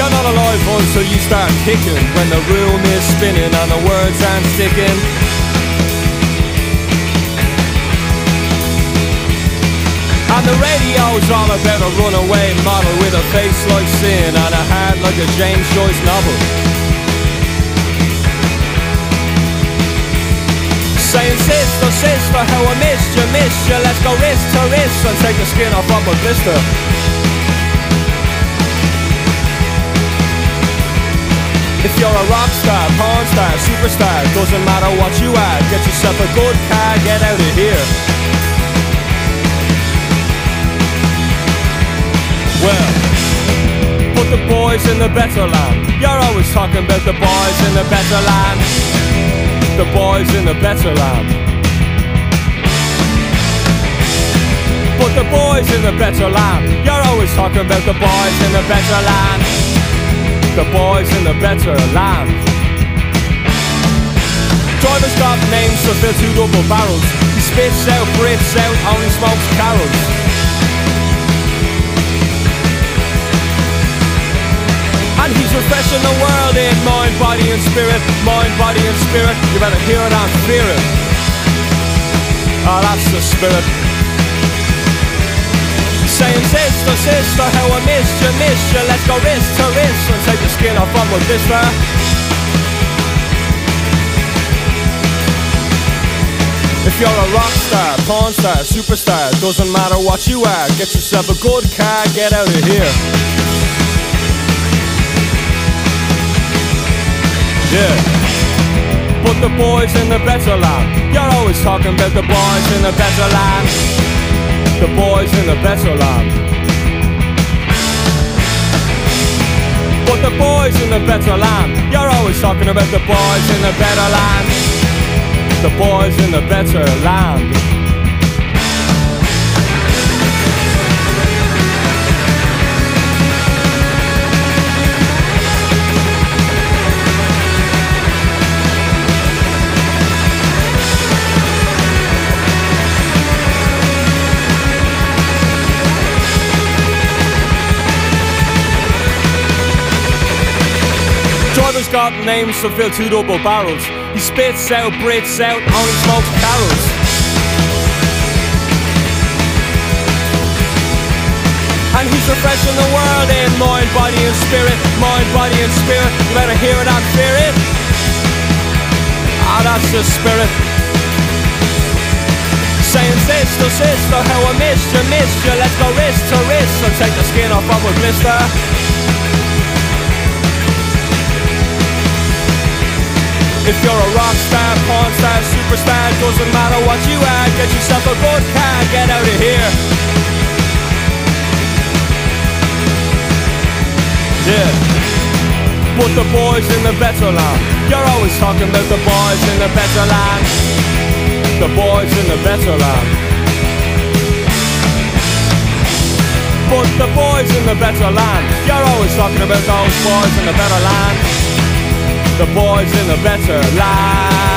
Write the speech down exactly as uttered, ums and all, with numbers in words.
You're not alive until you start kicking, when the room is spinning and the words aren't sticking. And the radio's all about a runaway model with a face like sin and a heart like a James Joyce novel. Saying sister, sister, how I missed you, missed you. Let's go wrist to wrist and take the skin off of a blister. If you're a rock star, porn star, superstar, doesn't matter what you are, get yourself a good car, get out of here. Well, put the boys in the better land. You're always talking about the boys in the better land. The boys in the better land. Put the boys in the better land. You're always talking about the boys in the better land. The boys in the better land. Driver's got names to fill two double barrels. He spits out, breathes out, only smokes carols. And he's refreshing the world in mind, body and spirit. Mind, body and spirit. You better hear it and fear it. Oh, that's the spirit. Saying sister, sister, how I missed you, missed you. Let's go wrist to wrist and take the skin off on my blister. If you're a rock star, porn star, superstar, doesn't matter what you are, get yourself a good car, get out of here. Yeah. Put the boys in the better land. You're always talking about the boys in the better land. The boys in the better land. Put the boys in the better land. You're always talking about the boys in the better land. The boys in the better land. Driver's got names to fill two double barrels. He spits out, breathes out, only smokes carols. And he's refreshing the world in mind, body and spirit. Mind, body and spirit. You better hear it and fear it. Ah, that's the spirit. Saying sister, sister, how I missed you, missed you. Let's go wrist to wrist and take the skin off of a blister. If you're a rock star, porn star, superstar, doesn't matter what you are, get yourself a good car, get out of here. Yeah. Put the boys in the better land. You're always talking about the boys in the better land. The boys in the better land. Put the boys in the better land. You're always talking about those boys in the better land. The boys in the better land.